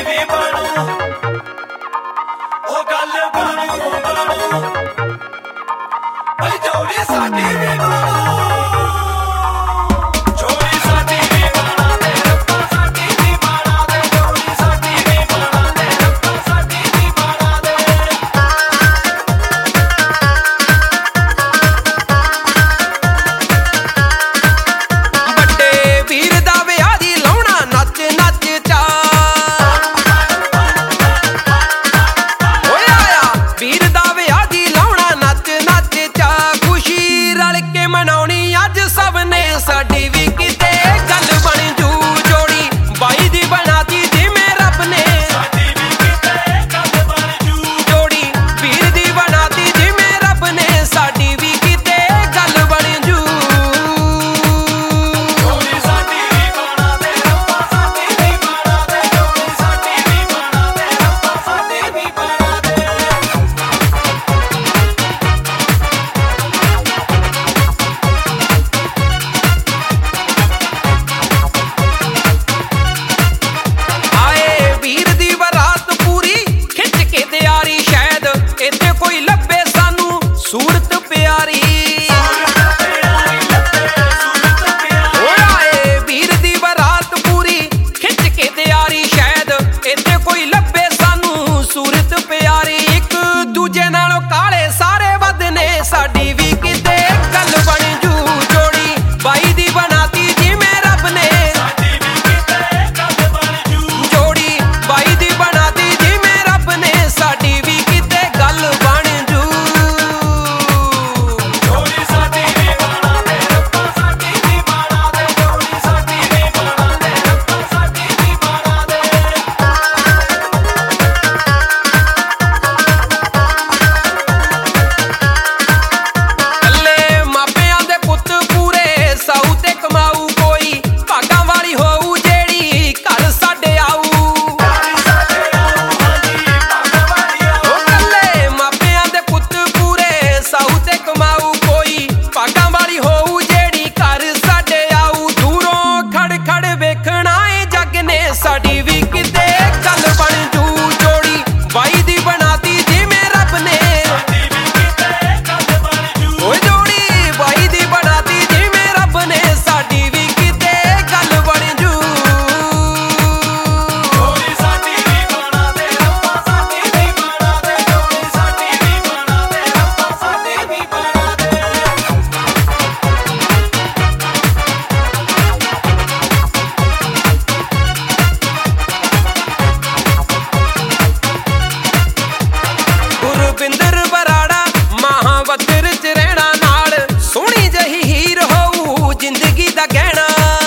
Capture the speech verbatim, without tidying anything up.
ਵੀ ਬਣੂ ਉਹ ਗੱਲ ਬਣੂ ਬਣੂ ਬਈ ਜੋੜੀ ਸਾਡੀ ਵੀ ਬਣੂ ਜੋੜੀ ਸਾਡੀ ਵੀ ਬਣਾ ਦੇ ਰੱਬਾ ਸਾਡੀ ਵੀ ਬਣਾ ਦੇ ਜੋੜੀ ਸਾਡੀ ਵੀ ਬਣਾ ਦੇ ਰੱਬਾ ਸਾਡੀ ਵੀ ਬਣਾ ਦੇ ਵੱਡੇ ਵੀਰ ਦਾ ਵਿਆਹ ਦੀ ਲਾਉਣਾ ਨੱਚ ਨੱਚ ਚਾ ਓਏ ਆਇਆ ਵੀਰ ਦਾ ਵਿਆਹ ਦੀ ਲਾਉਣਾ ਨੱਚ ਨੱਚ ਚਾ ਖੁਸ਼ੀ ਰਲ ਕੇ ਮਨਾਉਣੀ ਅੱਜ ਸਭ ਨੇ ਸਾਡੀ ਵੀ ਕਿਤੇ ਗੱਲ ਬਣ ਜੂ ਜੋੜੀ ਬਾਈ ਦੀ ਬਣਾਤੀ ਜਿਵੇਂ ਰੱਬ ਨੇ ਸਾਡੀ ਵੀ ਕਿਤੇ ਗੱਲ ਬਣ ਜੂ ਜੋੜੀ ਵੀਰ ਦੀ ਬਣਾਤੀ ਜਿਵੇਂ ਰੱਬ ਨੇ ਸਾਡੀ ਵੀ ਕਿਤੇ ਗੱਲ ਬਣ ਜੂ ਜੋੜੀ ਸਾਡੀ ਵੀ ਬਣਾ ਦੇ ਰੱਬਾ ਸਾਡੀ ਵੀ ਬਣਾ ਦੇ ਜੋੜੀ ਸਾਡੀ ਵੀ ਬਣਾ ਦੇ ਰੱਬਾ ਸਾਡੀ ਵੀ ਬਣਾ ਦੇ ਆਏ ਵੀਰ ਦੀ ਬਰਾਤ ਪੂਰੀ ਖਿੱਚ ਕੇ ਤਿਆਰੀ ਸ਼ਾਇਦ ਇੱਥੇ ਕੋਈ ਲੱਭੇ ਸਾਨੂੰ ਸੂਰਤ ਪਿਆਰੀ ਓਏ ਆਏ ਵੀਰ ਦੀ ਬਰਾਤ ਪੂਰੀ ਖਿੱਚ ਕੇ ਤਿਆਰੀ ਸ਼ਾਇਦ ਇੱਥੇ ਕੋਈ ਲੱਭੇ ਸਾਨੂੰ ਸੂਰਤ ਪਿਆਰੀ ਇੱਕ ਦੂਜੇ ਨਾਲੋਂ ਕਾਲੇ ਸਾਰੇ ਵੱਧ ਨੇ ਸਾਡੀ ਵੀ ਕਿਤੇ ਗੱਲ ਬਣ ਜੂ ਜੋੜੀ ਬਾਈ ਦੀ ਬਣਾਤੀ ਜਿਵੇਂ ਰੱਬ ਨੇ ਸਾਡੀ ਵੀ ਕਿਤੇ ਗੱਲ ਬਣ ਜੂ ਜੋੜੀ ਬਾਈ ਦੀ ਬਣਾਤੀ ਜਿਵੇਂ ਰੱਬ ਨੇ ਸਾਡੀ ਵੀ ਕਿਤੇ ਗੱਲ ਬਣ ਜੂ ਜੋੜੀ ਸਾਡੀ ਵੀ ਬਣਾ ਦੇ ਰੱਬਾ ਸਾਡੀ ਵੀ ਬਣਾ ਦੇ ਜੋੜੀ ਸਾਡੀ ਵੀ ਬਣਾ ਦੇ ਰੱਬਾ ਸਾਡੀ ਵੀ ਬਣਾ ਦੇ ਕੱਲੇ ਮਾਪਿਆਂ ਦੇ ਪੁੱਤ ਪੂਰੇ ਸਾਊ ਤੇ ਕਮਾਊ ਕੋਈ ਭਾਗਾਂ ਵਾਲੀ ਹੋਊ ਜਿਹੜੀ ਘਰ ਸਾਡੇ ਆਊ ਸਾਡੇ ਆਉ ਹਾਂਜੀ ਭਾਗਾਂ ਵਾਲੀ ਆਉ ਉਹ ਕੱਲੇ ਮਾਪਿਆਂ ਦੇ ਪੁੱਤ ਪੂਰੇ ਸਾਊ ਤੇ ਕਮਾਊ ਕੋਈ ਭਾਗਾਂ ਵਾਲੀ ਹੋਊ ਜਿਹੜੀ ਘਰ ਸਾਡੇ ਆਊ ਦੂਰੋਂ ਖੜ ਖੜ ਵੇਖਣਾ ਏ ਜੱਗ ਨੇ ਸਾਡੀ ਵੀ ਕਿਤੇ ਗੱਲ ਬਣ ਜੂ ਜੋੜੀ ਬਾਈ ਦੀ ਬਣਾਤੀ ਜਿਵੇਂ ਰੱਬ ਨੇ ਸਾਡੀ ਵੀ ਕਿਤੇ ਗੱਲ ਬਣ ਜੂ ਓਏ ਜੋੜੀ ਬਾਈ ਦੀ ਬਣਾਤੀ ਜਿਵੇਂ ਰੱਬ ਨੇ ਸਾਡੀ ਵੀ ਕਿਤੇ ਗੱਲ ਬਣ ਜੂ ਜੋੜੀ ਸਾਡੀ ਵੀ ਬਣਾ ਦੇ ਰੱਬਾ ਸਾਡੀ ਵੀ ਬਣਾ ਦੇ ਜੋੜੀ ਸਾਡੀ ਵੀ ਬਣਾ ਦੇ ਰੱਬਾ ਸਾਡੀ ਵੀ ਬਣਾ ਦੇ ਗੁਰਬਿੰਦਰ ਬਰਾੜਾ ਮਹਾਵਤਰ ਚ ਰਹਿਣਾ ਨਾਲ ਸੋਹਣੀ ਜਹੀ ਹੀਰ ਹੋਊ ਜ਼ਿੰਦਗੀ ਦਾ ਗਹਿਣਾ